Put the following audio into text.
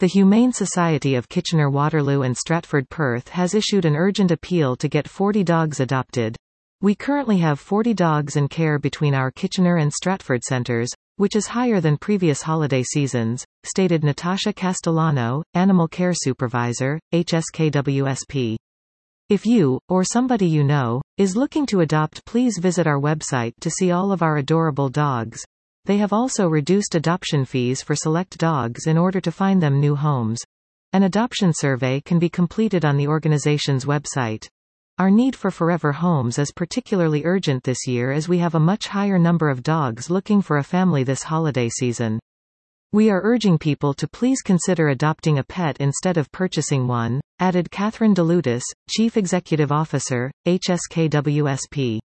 The Humane Society of Kitchener-Waterloo and Stratford Perth has issued an urgent appeal to get 40 dogs adopted. We currently have 40 dogs in care between our Kitchener and Stratford centres, which is higher than previous holiday seasons, stated Natasha Castellano, Animal Care Supervisor, HSKWSP. If you, or somebody you know, is looking to adopt, please visit our website to see all of our adorable dogs. They have also reduced adoption fees for select dogs in order to find them new homes. An adoption survey can be completed on the organization's website. Our need for forever homes is particularly urgent this year as we have a much higher number of dogs looking for a family this holiday season. We are urging people to please consider adopting a pet instead of purchasing one, added Catherine DeLutis, Chief Executive Officer, HSKWSP.